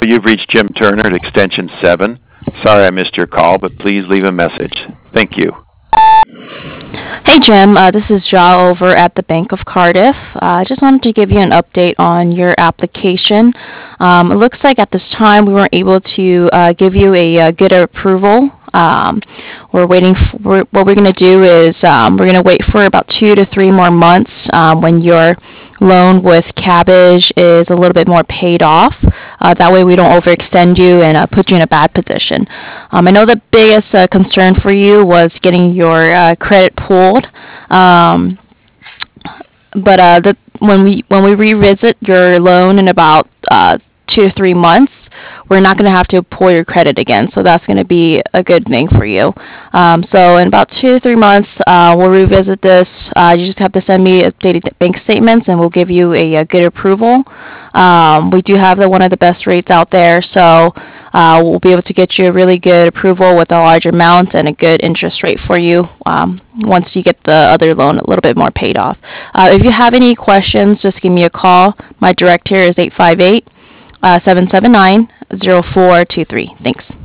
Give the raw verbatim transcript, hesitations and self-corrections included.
you've reached Jim Turner at extension seven. Sorry I missed your call, but please leave a message. Thank you. Hey Jim, uh, this is Ja over at the Bank of Cardiff. Uh, I just wanted to give you an update on your application. Um, it looks like at this time we weren't able to uh, give you a, uh good approval. Um, we're waiting for what we're going to do is um, we're going to wait for about two to three more months um, when your loan with Cabbage is a little bit more paid off. Uh, that way we don't overextend you and uh, put you in a bad position. Um, I know the biggest uh, concern for you was getting your uh, credit pulled. Um, but uh, the, when we when we revisit your loan in about uh, two to three months, we're not going to have to pull your credit again. So that's going to be a good thing for you. Um, so in about two to three months, uh, we'll revisit this. Uh, you just have to send me updated bank statements, and we'll give you a, a good approval. Um, we do have the one of the best rates out there, so uh, we'll be able to get you a really good approval with a large amount and a good interest rate for you um, once you get the other loan a little bit more paid off. Uh, if you have any questions, just give me a call. My direct here is eight five eight, seven seven nine, zero four two three. Thanks.